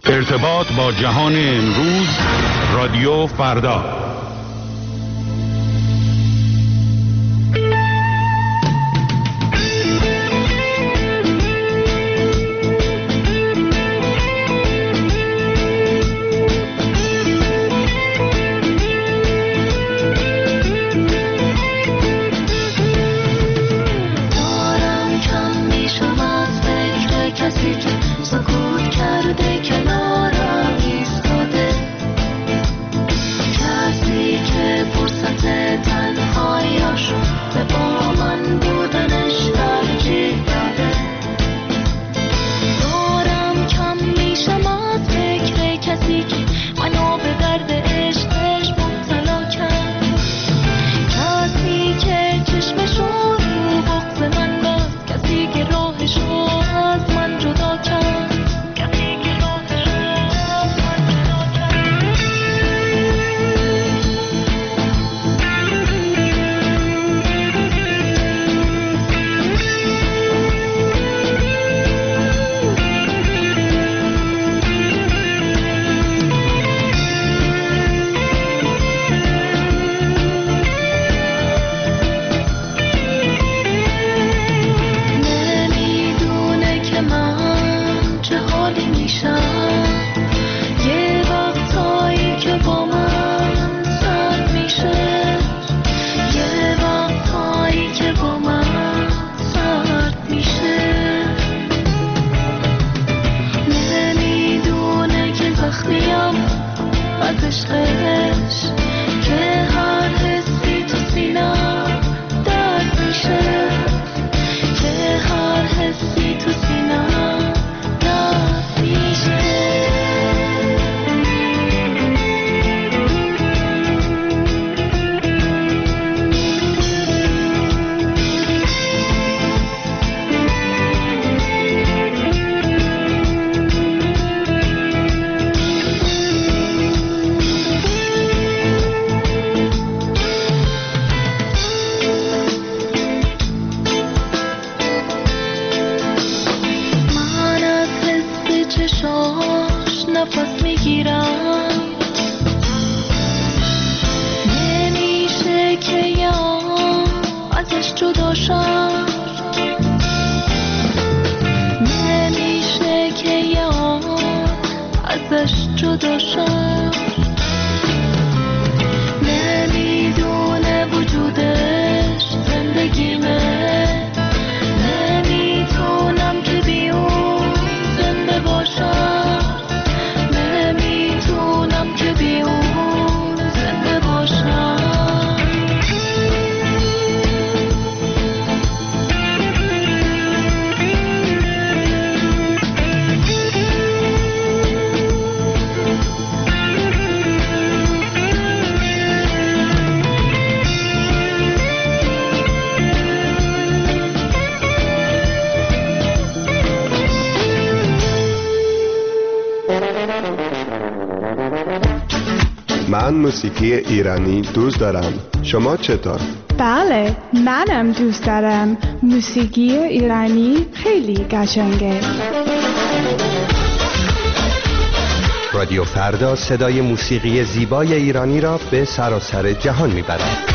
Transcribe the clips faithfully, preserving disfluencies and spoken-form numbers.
ارتباط با جهان امروز، رادیو فردا. من موسیقی ایرانی دوست دارم. شما چطور؟ بله، منم دوست دارم. موسیقی ایرانی خیلی قشنگه. رادیو فردا صدای موسیقی زیبای ایرانی را به سراسر جهان میبرد.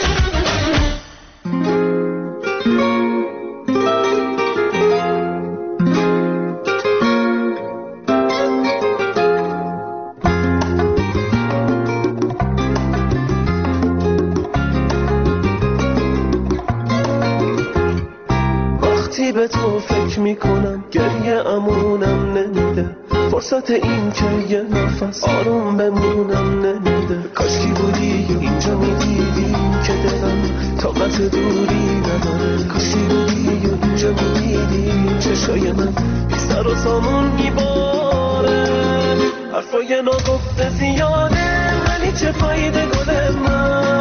به تو فکر میکنم گریه امونم نمیده، فرصت این که یه نفس آروم بمونم نمیده. کاشکی بودی اینجا میدیدی که دلم طاقت دوری نداره، کاشکی بودی اینجا میدیدی چشای من بی سر و سامون میباره. حرفای ناگفته زیاده ولی چه فایده گل من،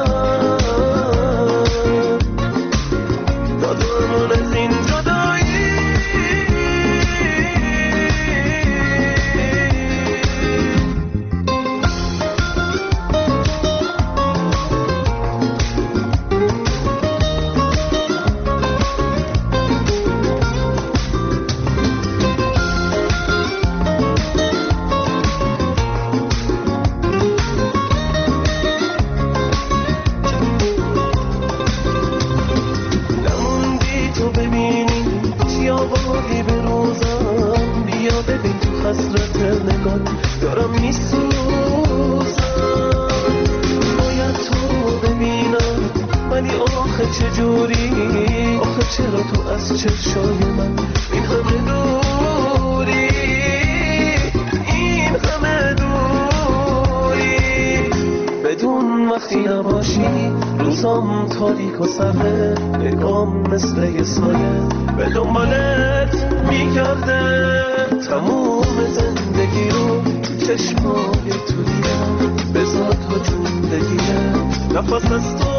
دادمون از این جدایی. حسرت نگاه دارم میسوزم. باید تو ببینم ولی آخه چجوری، آخه چرا تو از چشای من این همه دوری، این همه دوری. بدون وقتی نباشی روزام تاریک و سرده، نگام مثل یه سایه به دنبالت میگرده. تموم زندگی رو چشمای تو دیدم، بذار تا جون بگیره نفس از تو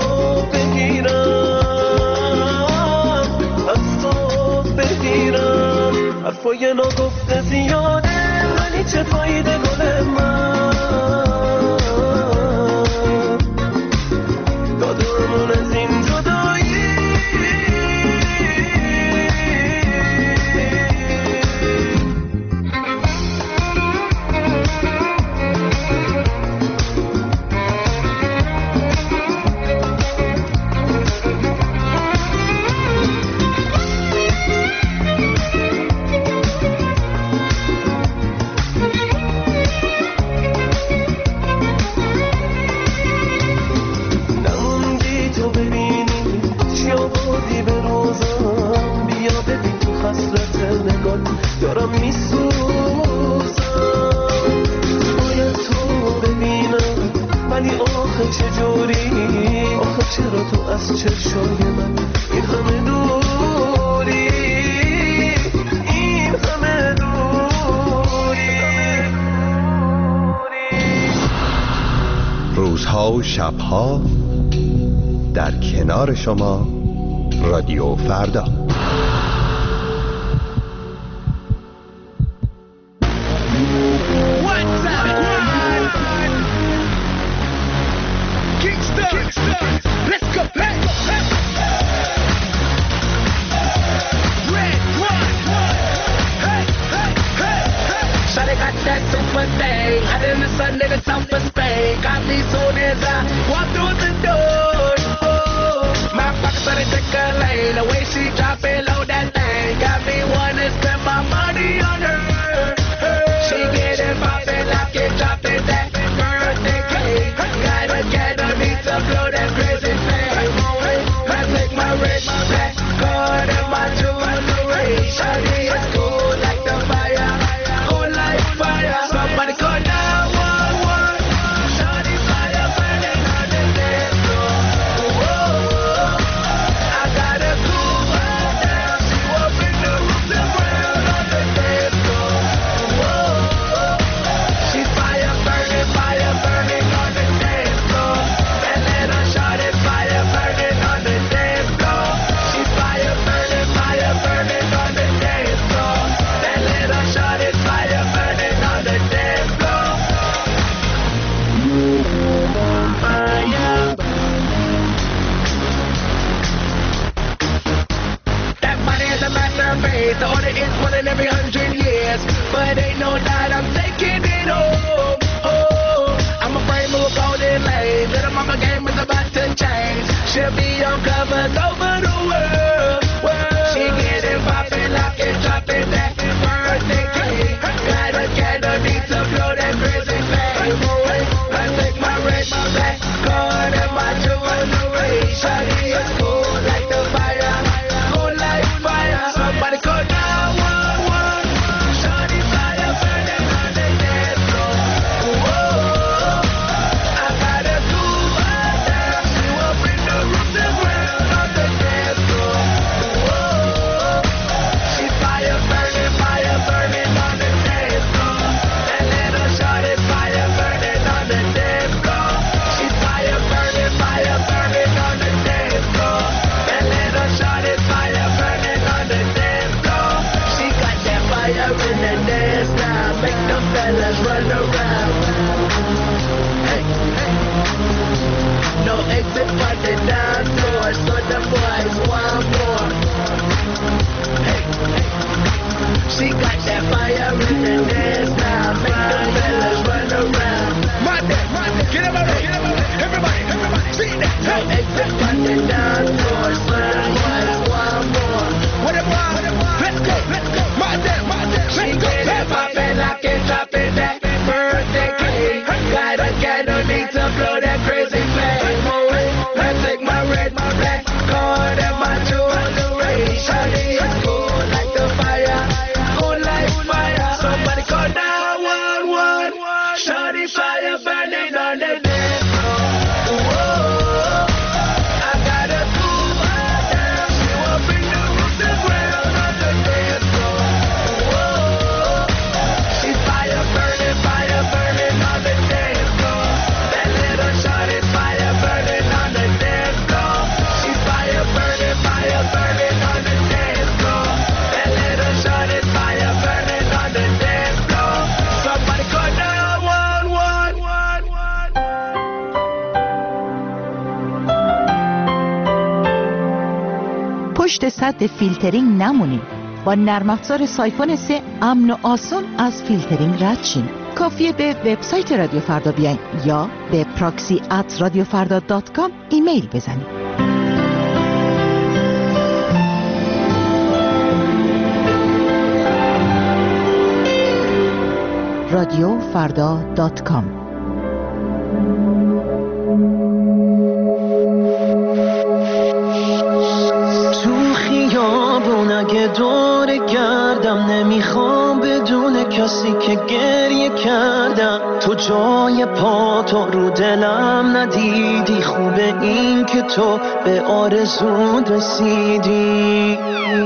بگیرم، از تو بگیرم. حرفای ناگفته زیاده ولی چه فایده گل من، دادمون از این جدایی. دارم میسوزم. باید تو ببینم ولی آخه چجوری، آخه چرا تو از چشای من این همه دوری، این همه دوری. روزها و شبها در کنار شما رادیو فردا. Let's go, let's go, my damn, my damn, let's go, let's go. پشت سد فیلترینگ نمونید. با نرم افزار سایفون سه امن و آسان از فیلترینگ رد شین. کافیه به وبسایت رادیو فردا بیاین یا به پراکسی ات رادیو فردا دات کام ایمیل بزنید. رادیو فردا دات کام. تو خیابون اگه دور گردم نمیخوام بدون کسی که گریه کردم. تو جای پا تو رو دلم ندیدی، خوبه این که تو به آرزون رسیدی.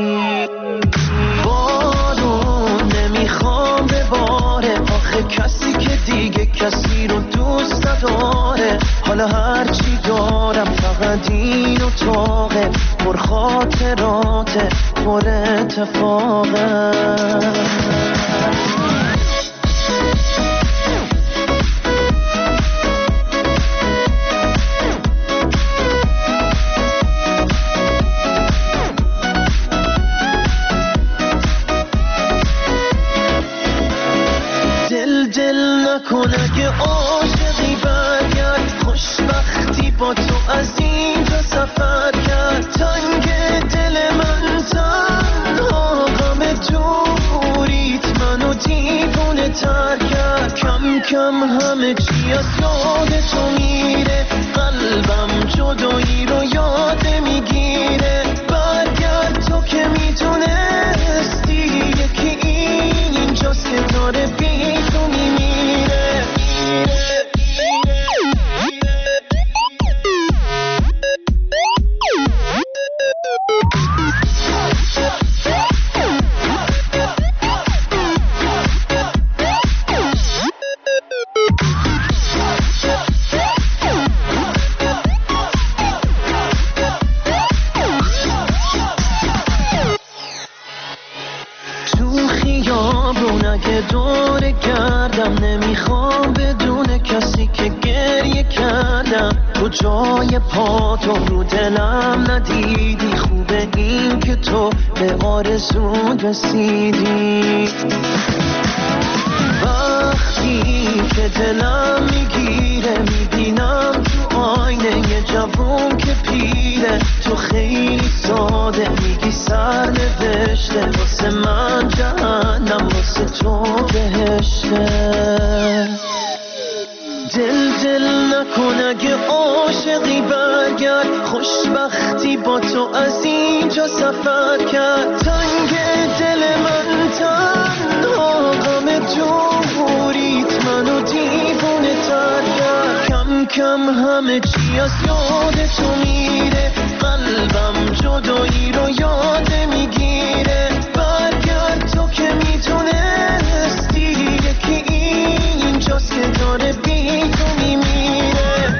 بارون نمیخوام بباره، آخه کسی که دیگه کسی رو دوست نداره. حالا هرچی دارم فقط این اتاقه، پر خاطراته پر اتفاقه. دل دل نکن اگه عاشقی برگرد، خوشبختی با تو از اینجا سفر کرد. تنگ دل من تنها غم دوریت منو دیوونه تر کرد. کم کم همه چی از یاد تو میره، قلبم جدایی رو یاد میگیره. برگرد تو که میتونستی، یکی اینجاست که داره بی تو میمیره. دور گردم نمیخوام بدون کسی که گریه کردم. تو جای پا تو رو دلم ندیدی، خوبه این که تو به آرزون رسیدی. وقتی که دلم میگیره میبینم تو آینه یه جوون که پیره. تو خیلی ساده میگی سر نوشته، واسه من جهنم واسه تو بهشته. دل دل نکن اگه عاشقی برگرد، خوشبختی با تو از اینجا سفر کرد. تنگ دل من تنها غم دوریت منو دیوونه تر کرد. کم کم همه چی از یاد تو میره، قلبم جدایی رو یاد میگیره. برگرد تو که میتونستی، یکی اینجاست که داره بی تو میمیره.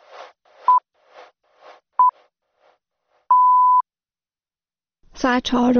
ساعت چهار